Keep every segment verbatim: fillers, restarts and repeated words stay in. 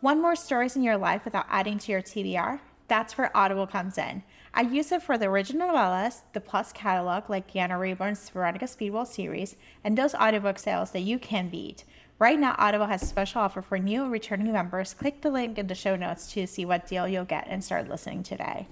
Want more stories in your life without adding to your T B R? That's where Audible comes in. I use it for the original novellas, the Plus catalog like Deanna Rayburn's Veronica Speedwell series, and those audiobook sales that you can beat. Right now, Audible has a special offer for new and returning members. Click the link in the show notes to see what deal you'll get and start listening today.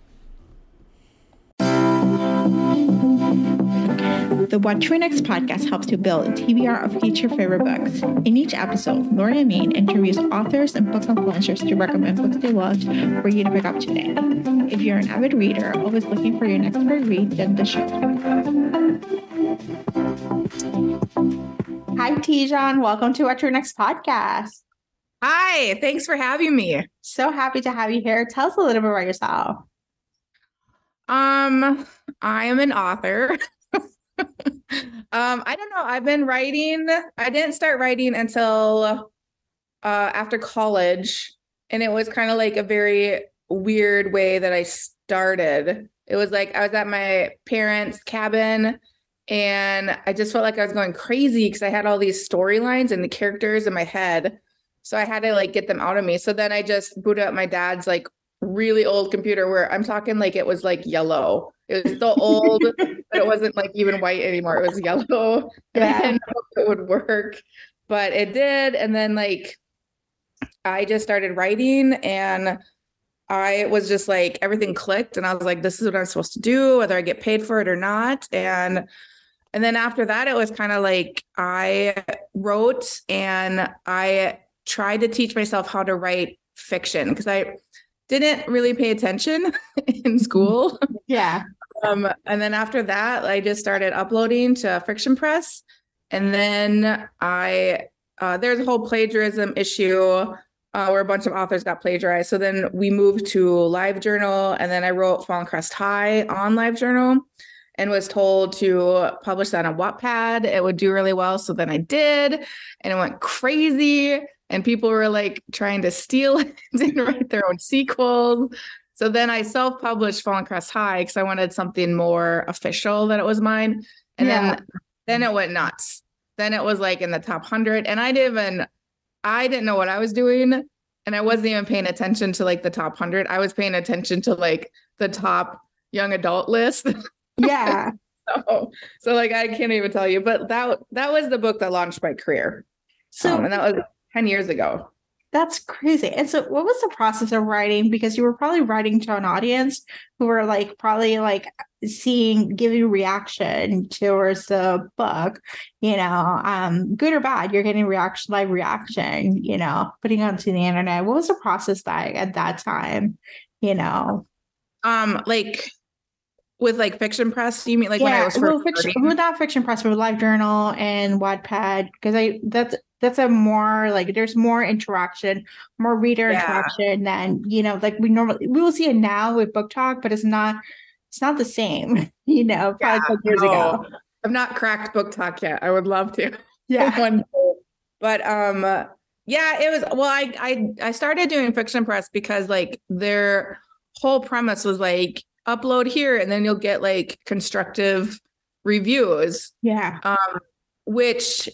The What to Read Next podcast helps you build a T B R of future favorite books. In each episode, Lori and Amin interviews authors and book influencers to recommend books they loved for you to pick up today. If you're an avid reader, always looking for your next great read, then the show. Hi, Tijan. Welcome to What to Read Next podcast. Hi, thanks for having me. So happy to have you here. Tell us a little bit about yourself. Um, I am an author. um, I don't know. I've been writing. I didn't start writing until uh, after college. And it was kind of like a very weird way that I started. It was like I was at my parents' cabin and I just felt like I was going crazy because I had all these storylines and the characters in my head. So I had to like get them out of me. So then I just booted up my dad's like really old computer where I'm talking like it was like yellow. It was still old, but it wasn't like even white anymore. It was yellow. And Yeah. I didn't know if it would work, but it did. And then like I just started writing and I was just like everything clicked and I was like, this is what I'm supposed to do, whether I get paid for it or not. And and then after that, it was kind of like I wrote and I tried to teach myself how to write fiction because I didn't really pay attention in school. Yeah. Um, and then after that, I just started uploading to Fiction Press. And then I, uh, there's a whole plagiarism issue uh, where a bunch of authors got plagiarized. So then we moved to LiveJournal, and then I wrote Fallen Crest High on LiveJournal and was told to publish that on Wattpad. It would do really well. So then I did, and it went crazy. And people were like trying to steal it and write their own sequels. So then I self-published Fallen Crest High because I wanted something more official that it was mine. And Yeah. then then it went nuts. Then it was like in the top one hundred. And I didn't even, I didn't know what I was doing. And I wasn't even paying attention to like the top one hundred. I was paying attention to like the top young adult list. Yeah. so, so like, I can't even tell you. But that that was the book that launched my career. So um, and that was ten years ago. That's crazy. And so what was the process of writing? Because you were probably writing to an audience who were like probably like seeing, giving reaction towards the book, you know, um, good or bad, you're getting reaction, live reaction, you know, putting it onto the internet. What was the process like at that time, you know? Um, like with like Fiction Press, you mean like when I Yeah, was first well, fiction, starting? well, not Fiction Press, but LiveJournal and Wattpad, because I that's that's a more like there's more interaction, more reader Yeah. interaction than you know like we normally we will see it now with Book Talk, but it's not it's not the same, you know, probably Yeah, like years no. ago. I've not cracked Book Talk yet. I would love to. Yeah, One day. But um, uh, yeah, it was. Well, I I I started doing Fiction Press because like their whole premise was like upload here and then you'll get like constructive reviews. yeah, Um, which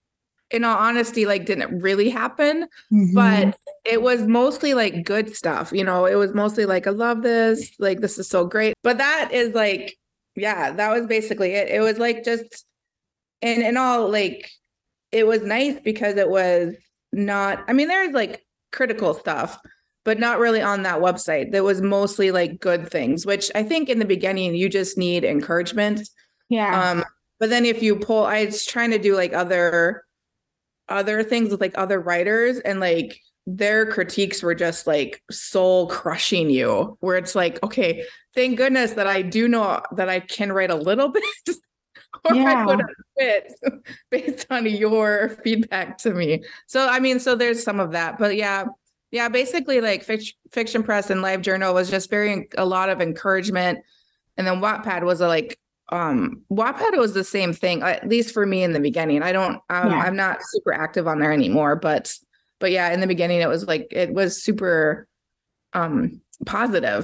in all honesty, like didn't really happen, Mhm. but it was mostly like good stuff. You know, it was mostly like, I love this, like, this is so great. But that is like, yeah, that was basically it. It was like just, and in all, like, it was nice because it was not, I mean, there's like critical stuff, but not really on that website. That was mostly like good things, which I think in the beginning, you just need encouragement. yeah, Um, but then if you pull, I was trying to do like other, other things with like other writers, and like their critiques were just like soul crushing you, where it's like, okay, thank goodness that I do know that I can write a little bit or Yeah. I put a bit based on your feedback to me. So, I mean, so there's some of that, but yeah, yeah, basically like Fic- Fiction Press and LiveJournal was just very, a lot of encouragement. And then Wattpad was a, like, um, Wattpad was the same thing, at least for me in the beginning. I don't, um, Yeah. I'm not super active on there anymore, but, but yeah, in the beginning it was like, it was super, um, positive.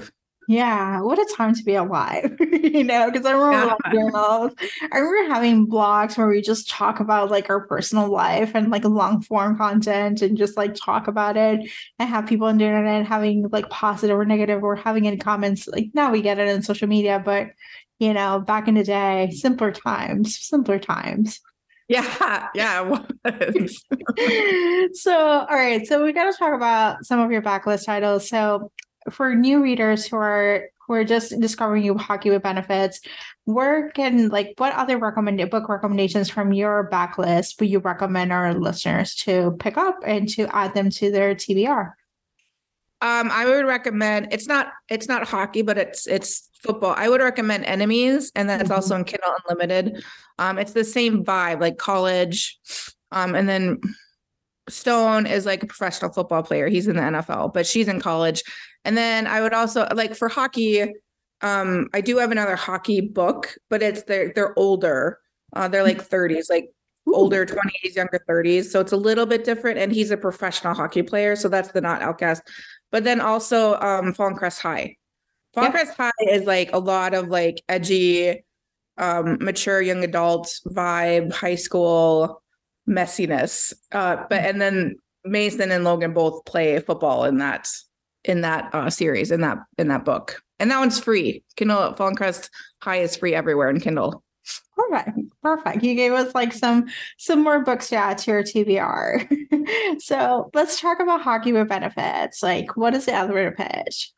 Yeah, what a time to be alive, you know, because I remember Yeah. like journals. I remember having blogs where we just talk about like our personal life and like long form content and just like talk about it and have people on the internet having like positive or negative or having any comments. Like now we get it in social media, but you know, back in the day, simpler times, simpler times. Yeah. Yeah. It was. So, all right. So we got to talk about some of your backlist titles. So, for new readers who are who are just discovering you hockey with benefits, where can like what other recommended book recommendations from your backlist would you recommend our listeners to pick up and to add them to their T B R? Um, I would recommend it's not it's not hockey, but it's it's football. I would recommend Enemies, and that's also Mhm. in Kindle Unlimited. Um, it's the same vibe, like college. Um, and then Stone is like a professional football player. He's in the N F L, but she's in college. And then I would also like for hockey, um, I do have another hockey book, but it's they're they're older. Uh, they're like thirties, like Ooh, older twenties, younger thirties. So it's a little bit different. And he's a professional hockey player. So that's the Not Outcast. But then also um Fallen Crest High. Fallen yep. Crest High is like a lot of like edgy, um, mature young adult vibe, high school messiness. Uh, but and then Mason and Logan both play football in that in that uh, series in that in that book, and that one's free. Kindle Fallen Crest High is free everywhere in Kindle. Perfect. Perfect. You gave us like some some more books to add to your T B R. So let's talk about hockey with benefits. Like, what is the elevator pitch?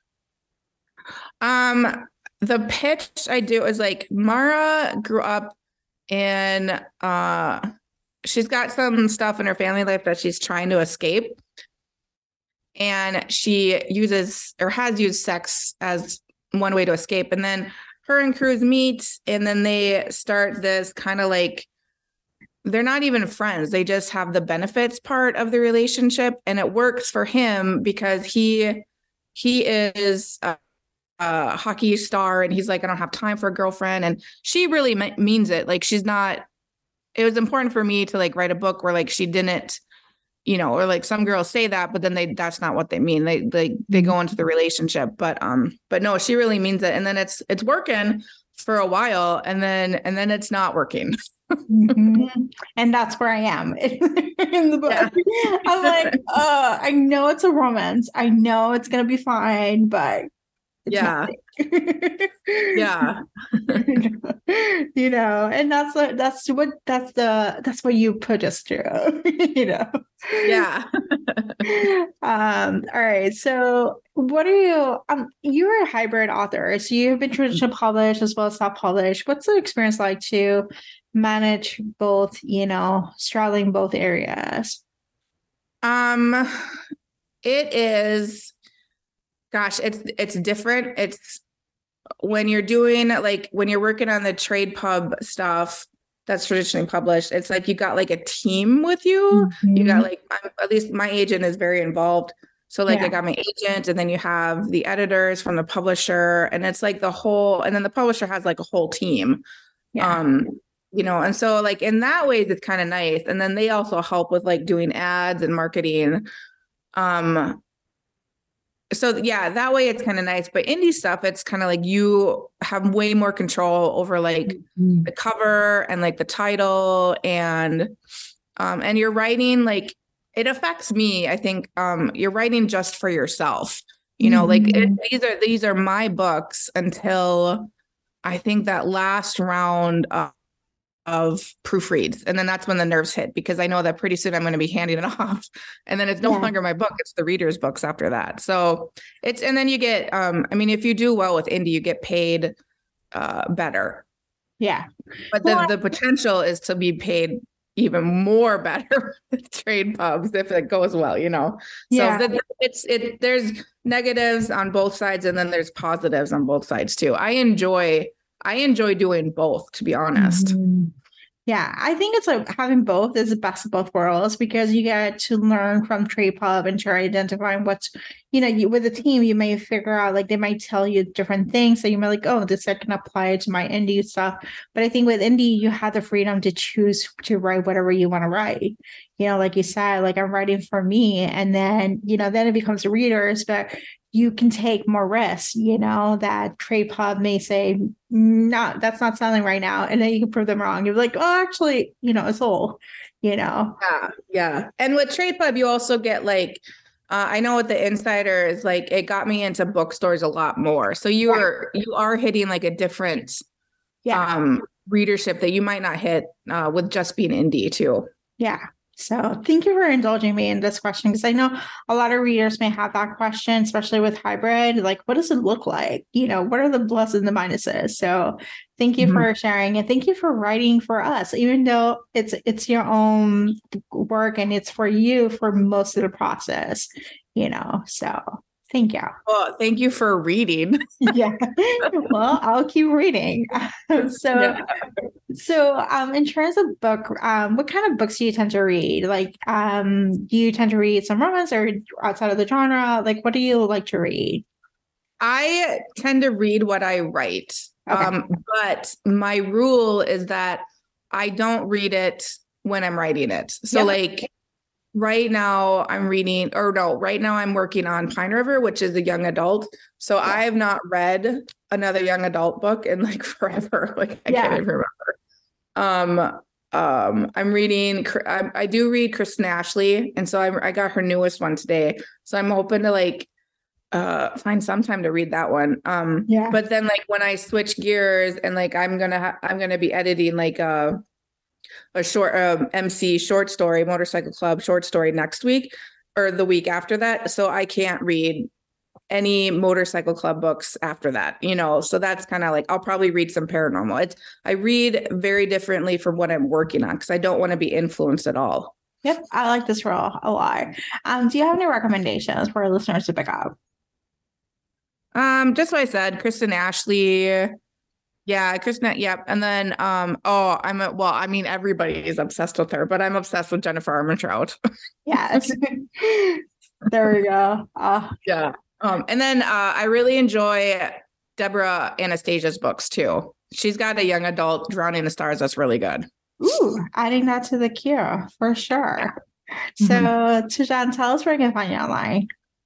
Um, the pitch I do is like Mara grew up in uh she's got some stuff in her family life that she's trying to escape. And she uses or has used sex as one way to escape. And then her and Cruz meet, and then they start this kind of like they're not even friends. They just have the benefits part of the relationship, and it works for him because he he is a, a hockey star, and he's like, I don't have time for a girlfriend, and she really me- means it. Like she's not. It was important for me to like write a book where like she didn't, you know, or like some girls say that, but then they that's not what they mean. They they they go into the relationship, but um, but no, she really means it. And then it's it's working for a while, and then and then it's not working. Mhm. And that's where I am in the book. Yeah. I'm like, uh, I know it's a romance. I know it's gonna be fine, but it's not. Yeah. Yeah. You know, and that's what that's what that's the that's what you put us through, you know. Yeah. Um, all right. So what are you um you're a hybrid author, so you've been traditionally published as well as self-published. What's the experience like to manage both, you know, straddling both areas? Um, it is, gosh, it's it's different. It's when you're doing like when you're working on the trade pub stuff that's traditionally published, it's like you got like a team with you. You got Mhm. like I'm, at least my agent is very involved. So like I Yeah. got my agent, and then you have the editors from the publisher, and it's like the whole, and then the publisher has like a whole team. Yeah. Um, you know, and so like in that way, it's kind of nice. And then they also help with like doing ads and marketing. Um, so yeah, that way it's kind of nice. But indie stuff, it's kind of like you have way more control over like Mhm. the cover and like the title, and um and you're writing like it affects me. I think um you're writing just for yourself. You know, like it, Mhm. these are these are my books until I think that last round of of proofreads. And then that's when the nerves hit, because I know that pretty soon I'm going to be handing it off. And then it's no Yeah. longer my book, it's the reader's books after that. So it's, and then you get, um, I mean, if you do well with indie, you get paid uh, better. Yeah. But Well, the, the potential is to be paid even more better with trade pubs if it goes well, you know? So yeah. the, it's, it, there's negatives on both sides, and then there's positives on both sides too. I enjoy, I enjoy doing both, to be honest. Mhm. Yeah, I think it's like having both is the best of both worlds because you get to learn from Trade Pub and try identifying what's, you know, you, with a team, you may figure out like they might tell you different things. So you might like, oh, this I can apply to my indie stuff. But I think with indie, you have the freedom to choose to write whatever you want to write. You know, like you said, like I'm writing for me, and then, you know, then it becomes readers, but you can take more risks, you know, that Trade Pub may say, no, that's not selling right now. And then you can prove them wrong. You're like, oh, actually, you know, it's sold, you know? Yeah. Yeah. And with Trade Pub, you also get like, uh, I know with the Insider is like, it got me into bookstores a lot more. So you are, you are hitting like a different Yeah. um, readership that you might not hit uh, with just being indie too. Yeah. So thank you for indulging me in this question, because I know a lot of readers may have that question, especially with hybrid. Like, what does it look like? You know, what are the pluses and the minuses? So thank you mm-hmm. for sharing, and thank you for writing for us, even though it's it's your own work and it's for you for most of the process, you know. So thank you. Well, thank you for reading. Yeah. Well, I'll keep reading. so yeah. So, um, in terms of book, um, what kind of books do you tend to read? Like, um, do you tend to read some romance or outside of the genre? Like, what do you like to read? I tend to read what I write. Okay. Um, but my rule is that I don't read it when I'm writing it. So, yep. like, right now I'm reading, or no, right now I'm working on Pine River, which is a young adult. So yeah. I have not read another young adult book in like forever. Like, I yeah. can't even remember. Um, um, I'm reading, I, I do read Kristen Ashley. And so I, I got her newest one today. So I'm hoping to like, uh, find some time to read that one. Um, yeah. But then like when I switch gears and like, I'm going to, ha- I'm going to be editing like a, a short, um, M C short story, Motorcycle Club short story next week or the week after that. So I can't read any Motorcycle Club books after that, you know, so that's kind of like, I'll probably read some paranormal. It's, I read very differently from what I'm working on because I don't want to be influenced at all. Yep. I like this role a lot. Um, do you have any recommendations for our listeners to pick up? Um, just what I said, Kristen Ashley. Yeah, Kristen. Yep. And then, um, oh, I'm a, well, I mean, everybody is obsessed with her, but I'm obsessed with Jennifer Armentrout. Yes. There we go. Uh, yeah. Um, and then uh, I really enjoy Deborah Anastasia's books too. She's got a young adult, Drowning the Stars, that's really good. Ooh, adding that to the queue for sure. So, mm-hmm. Tijan, tell us where I can find you online.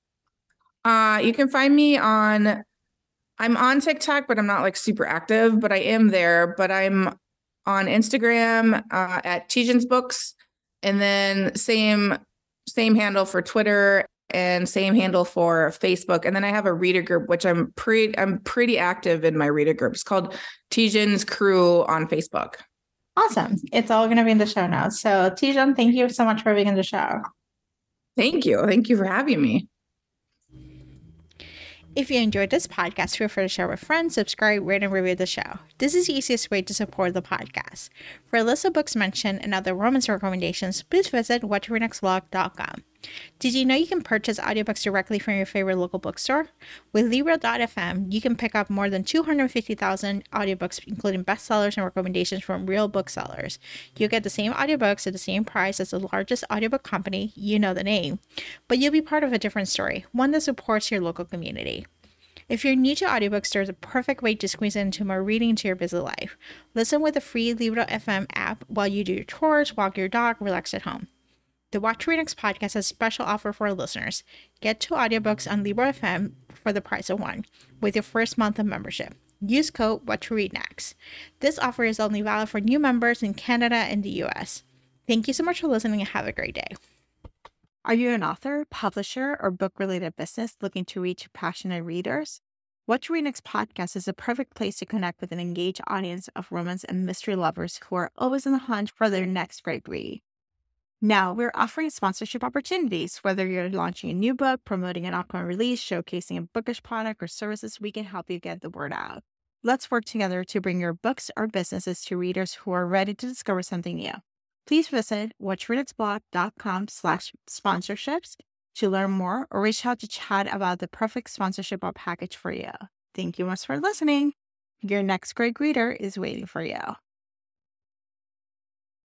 Uh, you can find me on, I'm on TikTok, but I'm not like super active, but I am there. But I'm on Instagram uh, at Tijan's Books, and then same same handle for Twitter. And same handle for Facebook. And then I have a reader group, which I'm pretty, I'm pretty active in my reader group. It's called Tijan's Crew on Facebook. Awesome. It's all going to be in the show notes. So Tijan, thank you so much for being in the show. Thank you. Thank you for having me. If you enjoyed this podcast, feel free to share with friends, subscribe, rate, and review the show. This is the easiest way to support the podcast. For a list of books mentioned and other romance recommendations, please visit what to read next blog dot com. Did you know you can purchase audiobooks directly from your favorite local bookstore? With Libro dot f m, you can pick up more than two hundred fifty thousand audiobooks, including bestsellers and recommendations from real booksellers. You'll get the same audiobooks at the same price as the largest audiobook company, you know the name, but you'll be part of a different story, one that supports your local community. If you're new to audiobooks, there's a perfect way to squeeze into more reading into your busy life. Listen with the free Libro dot f m app while you do your chores, walk your dog, relax at home. The What to Read Next podcast has a special offer for our listeners. Get two audiobooks on Libro dot f m for the price of one with your first month of membership. Use code What to Read Next. This offer is only valid for new members in Canada and the U S. Thank you so much for listening and have a great day. Are you an author, publisher, or book-related business looking to reach passionate readers? What to Read Next podcast is a perfect place to connect with an engaged audience of romance and mystery lovers who are always on the hunt for their next great read. Now, we're offering sponsorship opportunities. Whether you're launching a new book, promoting an upcoming release, showcasing a bookish product or services, we can help you get the word out. Let's work together to bring your books or businesses to readers who are ready to discover something new. Please visit what to read next blog dot com slash sponsorships to learn more or reach out to chat about the perfect sponsorship or package for you. Thank you much for listening. Your next great reader is waiting for you.